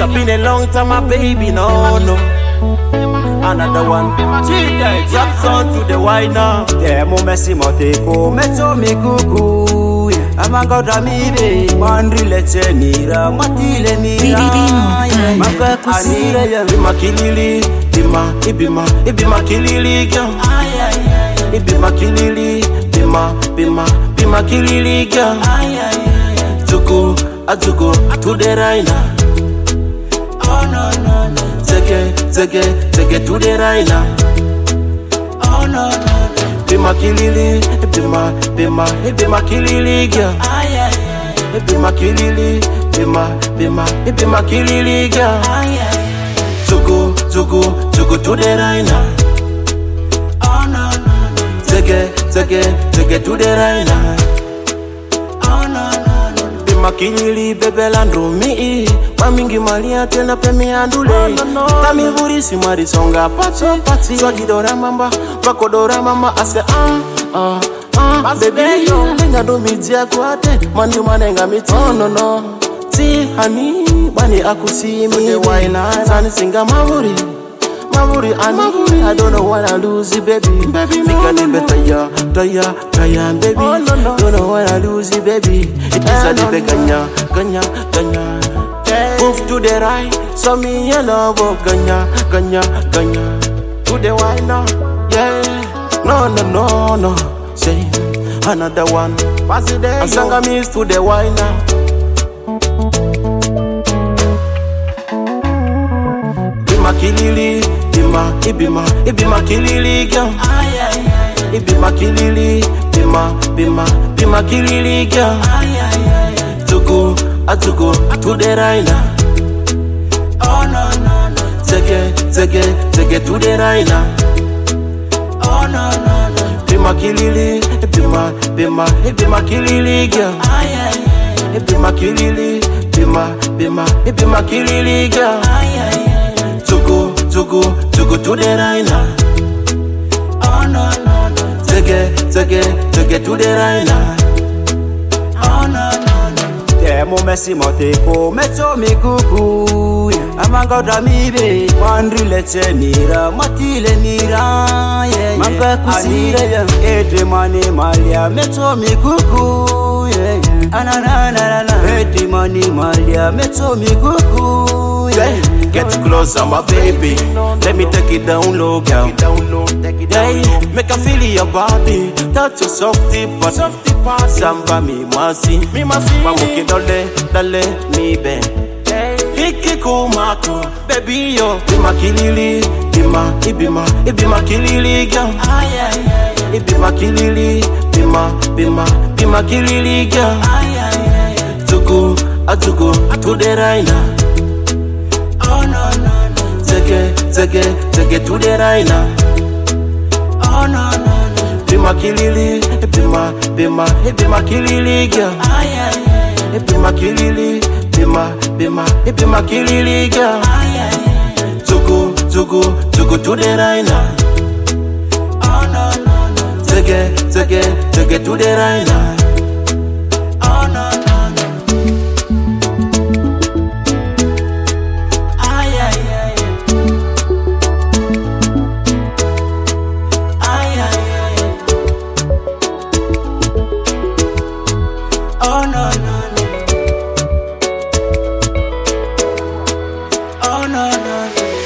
It's been a long time, my baby, no. Another one. Drops on to the wine now. Mo messi moteko, meto mi kuku. Amagoda mire, mandri leche nira, matile nira. Maka kusire ya. Ibima kilili, ibima kilili, girl. Ibima kilili, bima kilili, girl. Tuku, to the raina. Oh no. Take it to the raina. Oh no. Bima kilili, bima kilili, girl. Bima kilili, bima kilili, girl. Tuku to the raina. Oh no. Take it to the raina. Oh no. Bima kilili, bebe landro mi. Mamingi malia tena pemi andule. Tami vuri si mari songa pati. Swagi dora mamba, bako dora mama. I say baby yo, lenga do mitia kuate. Mandi manenga miti. Oh no. Ti hani, bani akusi mi. Zani singa mavuri ani. I don't know what I lose, baby. Fika ni better ya, baby. Don't know what I lose, baby. It is a libe ganya. Move to the right, so me and love ganya. To the right now, yeah. No. Say another one. Pass it there. Sanga means to the right now. Bima kilili, ibima kilili, girl. Ibima kilili, bima kilili, girl. Tuku, to the raina. Oh no. Take it to the raina. Oh no. Bima kilili, bima kilili, girl. Bima kilili, bima kilili, girl. Tuku to the raina. Oh no. Take it to the raina. Oh no. Mo messi moteko, meto mi kuku. Amagoda mire, mandri leche nira, matile nira. Maka kusire ya. Ede mani malia, meto mi kuku. Anana. Ede mani malia, meto mi kuku. Get closer, my baby. Let me take it down low, girl. Make I feel your body. Touch your softy part. Samba mi masi. Mamuki dale mi ben. Hiki kumako, baby yo. Bima kilili, ibima kilili, girl. Ibima kilili, bima kilili, girl. Tuku to the raina. Oh no. Take it to the raina. Oh no. Bima kilili, bima kilili, girl. Bima kilili, bima kilili, girl. Tuku to the raina. Oh no. Take it to the raina. Oh no. Oh no. Oh no.